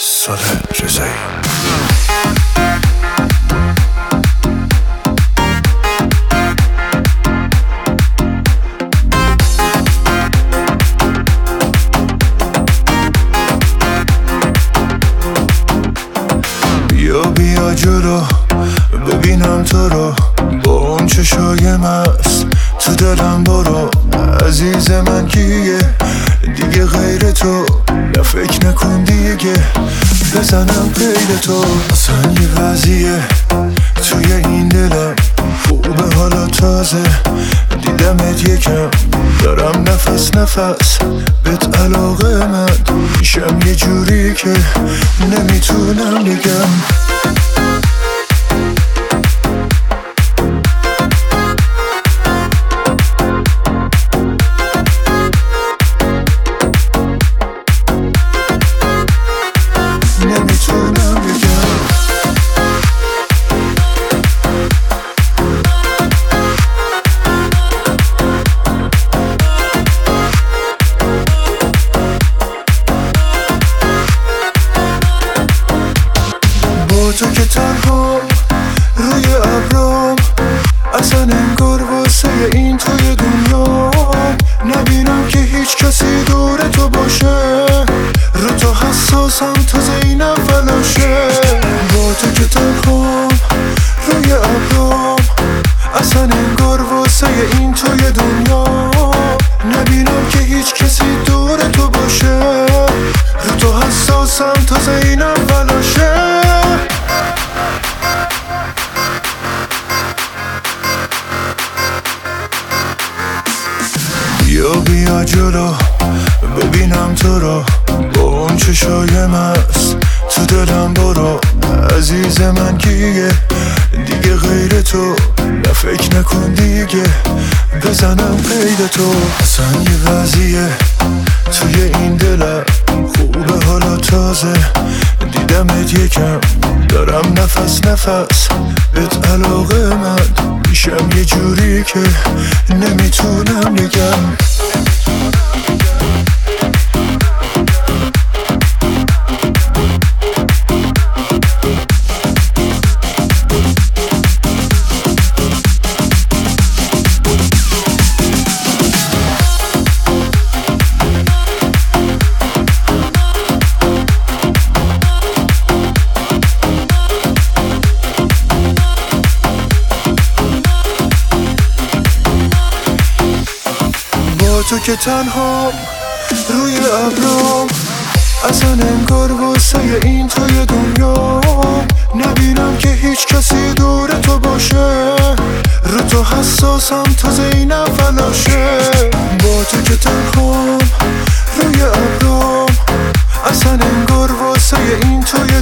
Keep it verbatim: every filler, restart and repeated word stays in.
ساده رضایی. بیا بیا جلو ببینم تو رو، با اون چشای مست تو دلم برو. عزیز من کیه دیگه غیر تو؟ نه فکر نکن دیگه بزنم غیر تو. اصلا یه وضعیه توی این دلم خوبه حالا تازه دیدمت یکم، دارم نفس نفس بهت علاقه من میشم یه جوری که نمیتونم بگم. تو که تنها روی ابرام، اصلا انگار واسه این توی دنیا نبینم که هیچ کسی دور تو باشه. رو تو حساسم تازه اینم فلاشه. با تو که تنها روی ابرام، اصلا انگار واسه این توی دنیا نبینم که هیچ کسی دور تو باشه. رو تو حساسم تازه اینم فلاشه. بیا بیا جلو ببینم تو رو، با اون چشای مست تو دلم برو. عزیز من کیه دیگه غیر تو؟ نه فکر نکن دیگه بزنم قید تو. اصلا یه وضعیه توی این دلم خوبه حالا تازه دیدمت یکم، دارم نفس نفس بهت علاقه من میشم یه جوری که نمیتونم بگم. تو که تنها روی ابرام، اصلا انگار واسه این توی دنیا نبینم که هیچ کسی دور تو باشه. رو تو حساسم تازه اینم فلاشه. با تو که تنها روی ابرام، اصلا انگار واسه این توی